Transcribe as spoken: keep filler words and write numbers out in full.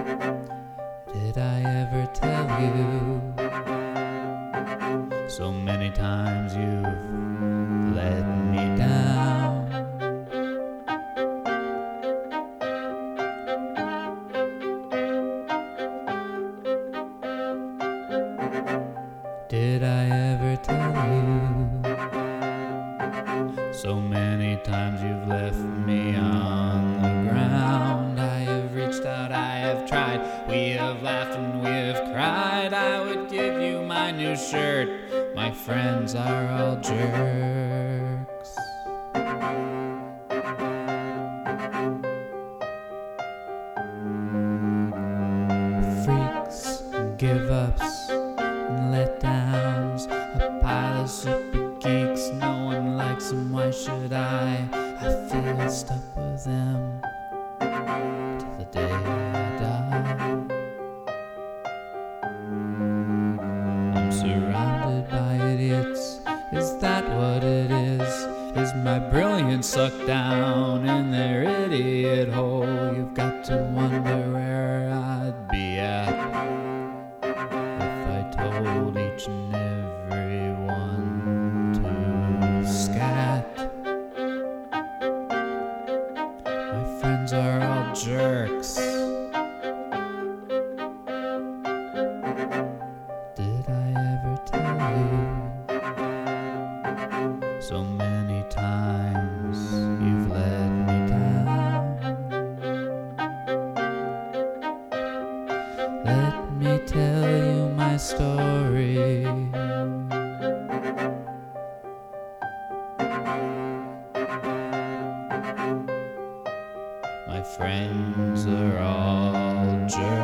Did I ever tell you? So many times you've let me down. Did I ever tell you? So many times you've left me on the ground. I have reached out, I have tried. We have laughed and we have cried. I would give you my new shirt. My friends are all jerks. Freaks, give-ups, and letdowns. A pile of super geeks. No one likes them, why should I? I feel stuck with them till the day I die. I'm surrounded by idiots. Is that what it is? Is my brilliance sucked down in their idiot hole? You've got to wonder where I'd be at if I told each and every one to scat. My friends are all jerks. Did I ever tell you? So many times you've let me down. Let me tell you my story. My friends are all jerks.